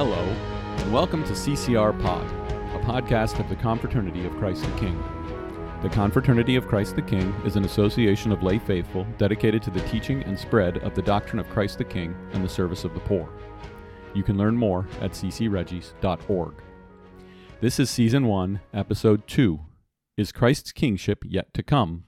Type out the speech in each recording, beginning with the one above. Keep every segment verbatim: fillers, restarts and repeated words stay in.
Hello, and welcome to C C R Pod, a podcast of the Confraternity of Christ the King. The Confraternity of Christ the King is an association of lay faithful dedicated to the teaching and spread of the doctrine of Christ the King and the service of the poor. You can learn more at c c regis dot org. This is Season one, Episode two, Is Christ's Kingship Yet to Come?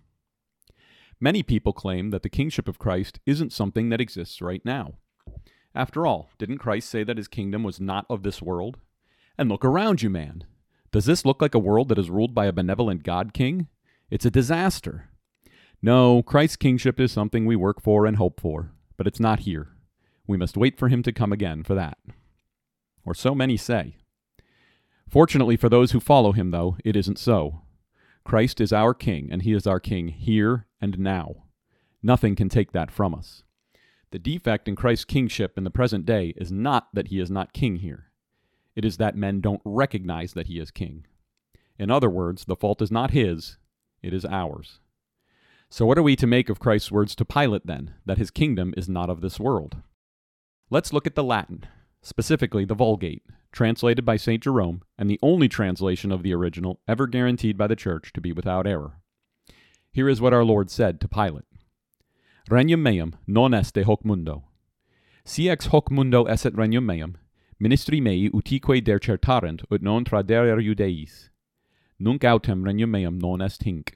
Many people claim that the kingship of Christ isn't something that exists right now. After all, didn't Christ say that his kingdom was not of this world? And look around you, man. Does this look like a world that is ruled by a benevolent God-king? It's a disaster. No, Christ's kingship is something we work for and hope for, but it's not here. We must wait for him to come again for that. Or so many say. Fortunately for those who follow him, though, it isn't so. Christ is our king, and he is our king here and now. Nothing can take that from us. The defect in Christ's kingship in the present day is not that he is not king here. It is that men don't recognize that he is king. In other words, the fault is not his, it is ours. So what are we to make of Christ's words to Pilate, then, that his kingdom is not of this world? Let's look at the Latin, specifically the Vulgate, translated by Saint Jerome, and the only translation of the original ever guaranteed by the Church to be without error. Here is what our Lord said to Pilate. Regnum meum non est de hoc mundo. Si ex hoc mundo esset regnum meum, ministri mei utique dercertarent ut non traderer Judaeis. Nunc autem regnum meum non est hinc.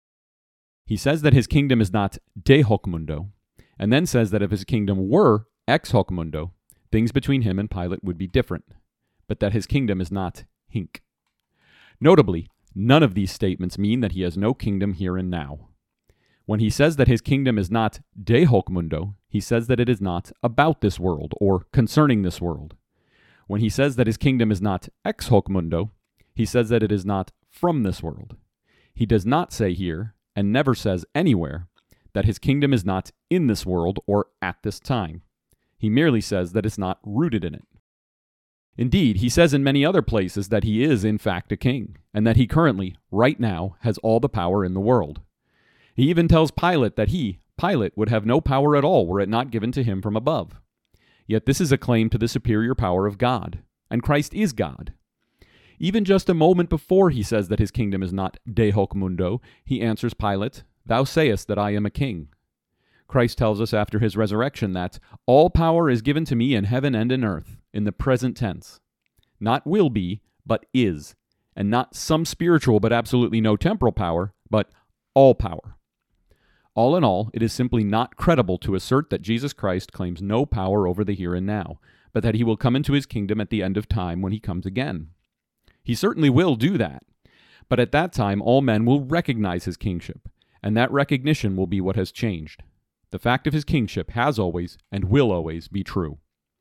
He says that his kingdom is not de hoc mundo, and then says that if his kingdom were ex hoc mundo, things between him and Pilate would be different, but that his kingdom is not hinc. Notably, none of these statements mean that he has no kingdom here and now. When he says that his kingdom is not de hoc mundo, he says that it is not about this world or concerning this world. When he says that his kingdom is not ex hoc mundo, he says that it is not from this world. He does not say here, and never says anywhere, that his kingdom is not in this world or at this time. He merely says that it's not rooted in it. Indeed, he says in many other places that he is in fact a king, and that he currently, right now, has all the power in the world. He even tells Pilate that he, Pilate, would have no power at all were it not given to him from above. Yet this is a claim to the superior power of God, and Christ is God. Even just a moment before he says that his kingdom is not de hoc mundo, he answers Pilate, "Thou sayest that I am a king." Christ tells us after his resurrection that all power is given to me in heaven and in earth, in the present tense. Not will be, but is, and not some spiritual but absolutely no temporal power, but all power. All in all, it is simply not credible to assert that Jesus Christ claims no power over the here and now, but that he will come into his kingdom at the end of time when he comes again. He certainly will do that, but at that time all men will recognize his kingship, and that recognition will be what has changed. The fact of his kingship has always and will always be true.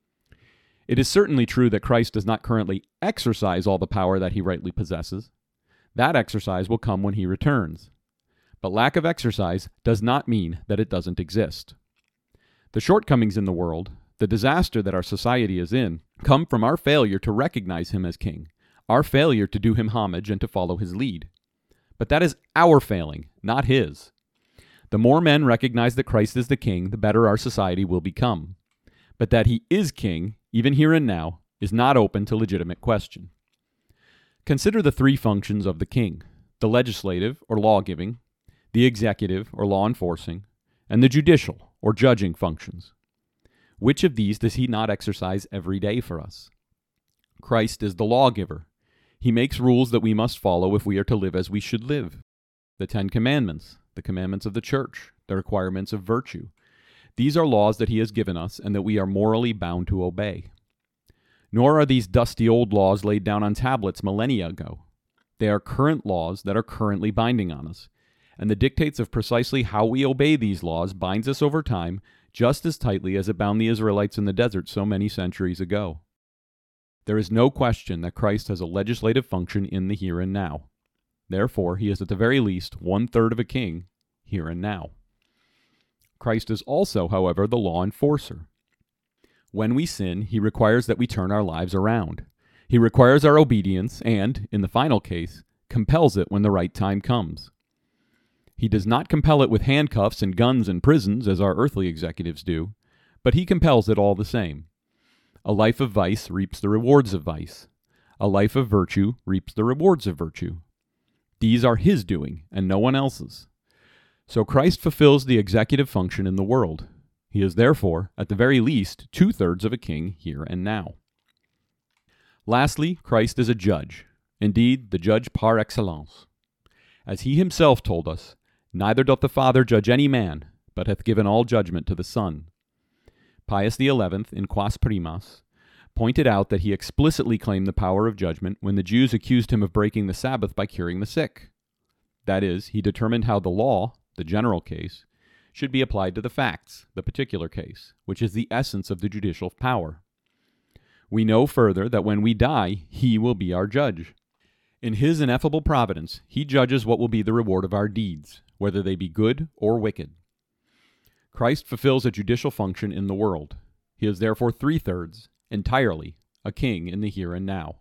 It is certainly true that Christ does not currently exercise all the power that he rightly possesses. That exercise will come when he returns. But lack of exercise does not mean that it doesn't exist. The shortcomings in the world, the disaster that our society is in, come from our failure to recognize him as king, our failure to do him homage and to follow his lead. But that is our failing, not his. The more men recognize that Christ is the king, the better our society will become. But that he is king, even here and now, is not open to legitimate question. Consider the three functions of the king: the legislative, or law-giving, the executive, or law-enforcing, and the judicial, or judging functions. Which of these does he not exercise every day for us? Christ is the lawgiver. He makes rules that we must follow if we are to live as we should live. The Ten Commandments, the commandments of the Church, the requirements of virtue. These are laws that he has given us and that we are morally bound to obey. Nor are these dusty old laws laid down on tablets millennia ago. They are current laws that are currently binding on us, and the dictates of precisely how we obey these laws binds us over time just as tightly as it bound the Israelites in the desert so many centuries ago. There is no question that Christ has a legislative function in the here and now. Therefore, he is at the very least one-third of a king here and now. Christ is also, however, the law enforcer. When we sin, he requires that we turn our lives around. He requires our obedience and, in the final case, compels it when the right time comes. He does not compel it with handcuffs and guns and prisons as our earthly executives do, but he compels it all the same. A life of vice reaps the rewards of vice. A life of virtue reaps the rewards of virtue. These are his doing, and no one else's. So Christ fulfills the executive function in the world. He is therefore, at the very least, two-thirds of a king here and now. Lastly, Christ is a judge, indeed, the judge par excellence. As he himself told us, neither doth the Father judge any man, but hath given all judgment to the Son. Pius the Eleventh, in Quas Primas, pointed out that he explicitly claimed the power of judgment when the Jews accused him of breaking the Sabbath by curing the sick. That is, he determined how the law, the general case, should be applied to the facts, the particular case, which is the essence of the judicial power. We know further that when we die, he will be our judge. In his ineffable providence, he judges what will be the reward of our deeds, whether they be good or wicked. Christ fulfills a judicial function in the world. He is therefore three-thirds, entirely, a king in the here and now.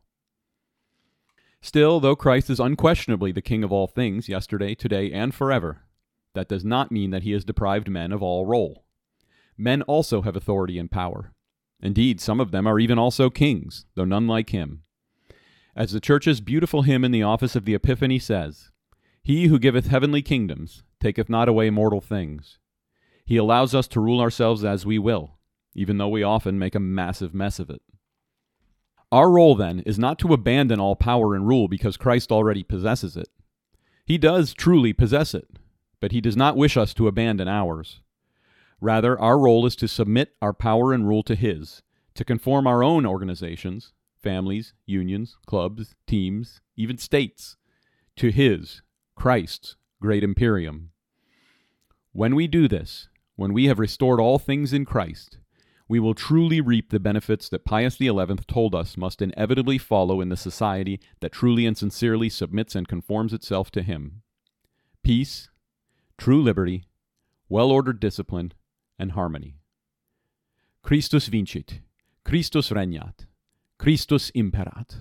Still, though Christ is unquestionably the king of all things, yesterday, today, and forever, that does not mean that he has deprived men of all role. Men also have authority and power. Indeed, some of them are even also kings, though none like him. As the Church's beautiful hymn in the office of the Epiphany says, "He who giveth heavenly kingdoms taketh not away mortal things. He allows us to rule ourselves as we will, even though we often make a massive mess of it." Our role, then, is not to abandon all power and rule because Christ already possesses it. He does truly possess it, but he does not wish us to abandon ours. Rather, our role is to submit our power and rule to his, to conform our own organizations, families, unions, clubs, teams, even states, to his, Christ's, great imperium. When we do this, when we have restored all things in Christ, we will truly reap the benefits that Pius the Eleventh told us must inevitably follow in the society that truly and sincerely submits and conforms itself to him. Peace, true liberty, well-ordered discipline, and harmony. Christus vincit, Christus regnat, Christus imperat.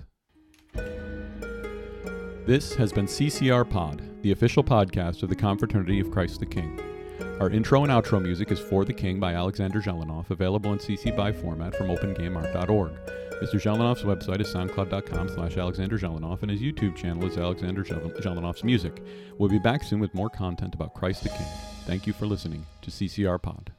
This has been C C R Pod, the official podcast of the Confraternity of Christ the King. Our intro and outro music is For the King by Alexander Zelenoff, available in C C BY format from open game art dot org. Mister Zelenoff's website is soundcloud.com slash Alexander Zelenoff, and his YouTube channel is Alexander Zelenoff's Music. We'll be back soon with more content about Christ the King. Thank you for listening to C C R Pod.